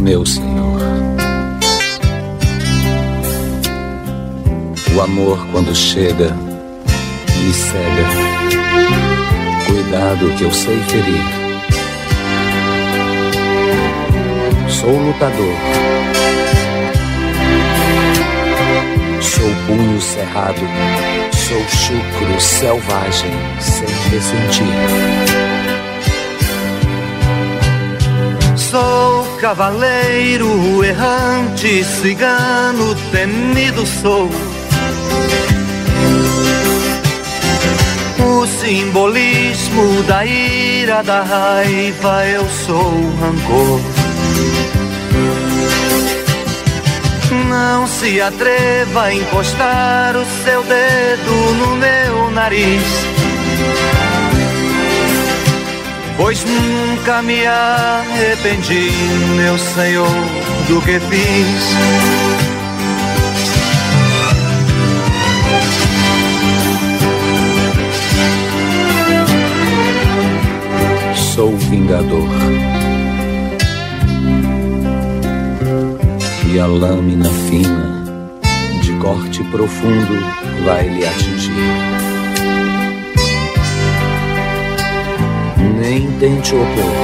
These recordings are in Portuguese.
meu Senhor. O amor, quando chega, me cega. Cuidado que eu sei ferir. Sou lutador. Sou punho cerrado. Sou chucro selvagem, sem ressentir. Sou cavaleiro errante, cigano temido sou. O simbolismo da ira, da raiva, eu sou rancor. Não se atreva a encostar o seu dedo no meu nariz, pois nunca me arrependi, meu Senhor, do que fiz. Sou vingador. E a lâmina fina, de corte profundo, vai lhe atingir. Nem tente opor.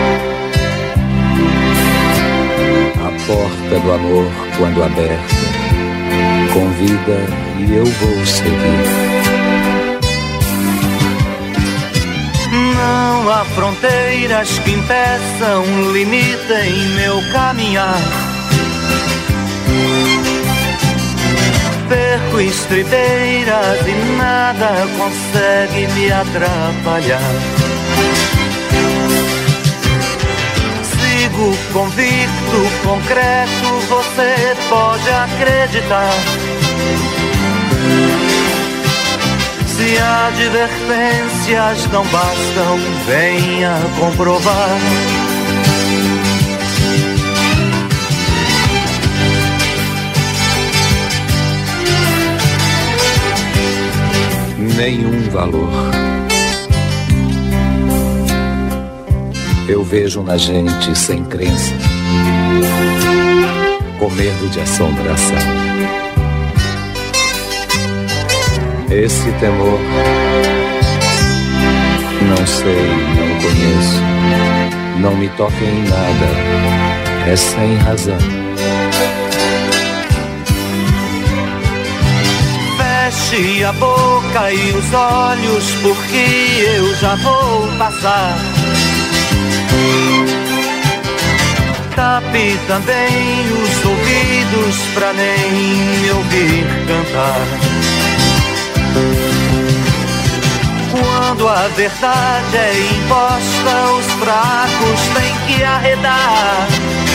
A porta do amor, quando aberta, convida e eu vou seguir. Não há fronteiras que impeçam, limitem meu caminhar. Perco estreiteiras e nada consegue me atrapalhar. Sigo convicto, concreto, você pode acreditar. Se advertências não bastam, venha comprovar. Nenhum valor. Eu vejo na gente sem crença, com medo de assombração. Esse temor, não sei, não conheço, não me toca em nada, é sem razão. Feche a boca e os olhos, porque eu já vou passar. Tape também os ouvidos pra nem me ouvir cantar. Quando a verdade é imposta, os fracos têm que arredar.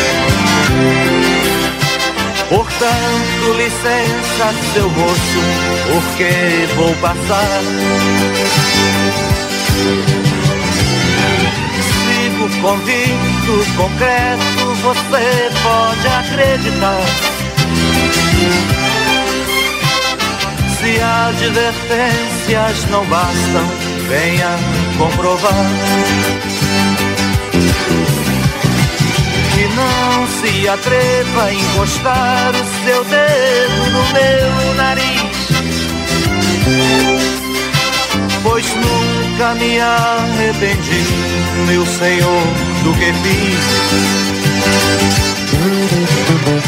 Portanto, licença, seu moço, porque vou passar. Sigo convicto, concreto, você pode acreditar. Se advertências não bastam, venha comprovar. E não se atreva a encostar o seu dedo no meu nariz, pois nunca me arrependi, meu Senhor, do que fiz.